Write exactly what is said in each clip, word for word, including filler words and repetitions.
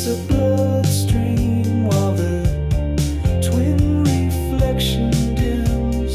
creates a bloodstream while the twin reflection dims.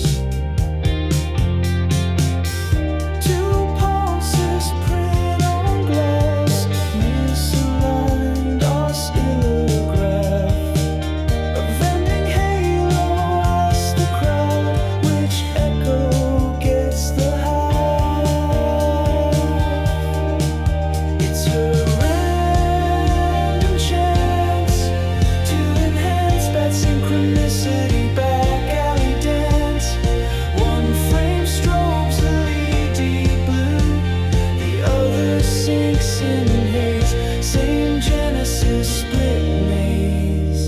Two pulses print on glass, misaligned oscillograph. A vending halo asks the crowd which echo gets the half. It's her random chance to enhance that synchronicity, back alley dance. One frame strobes L E D blue, the other sinks in haze. Same Genesis, split maze.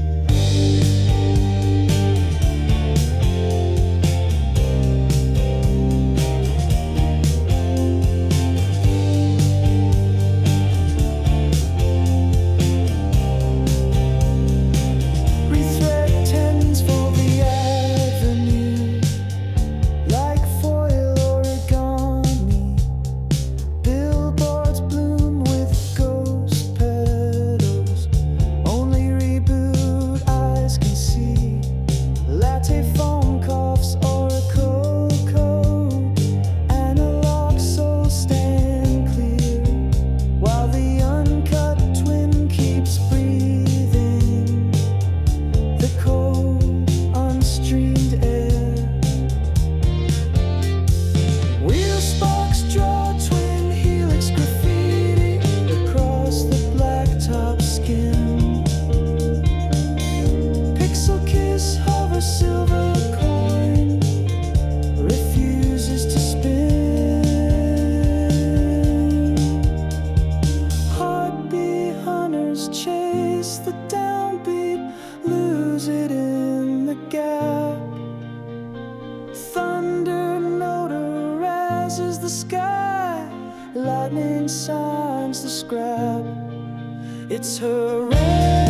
Rethread tends for the avenue, like foil origami. Billboards bloom with ghost petals, only reboot eyes can see. Latte foam coughs oracle code, analog souls stand clear, while the uncut twin keeps breathing the cold, unstreamed air. Wheel sparks draw twin helix graffiti across the blacktop skin. Pixel kiss hover silver coin, refuses to spin. Heartbeat hunters chase the downbeat, lose it in the gap. Thunder notarizes the sky, lightning signs the scrap. It's her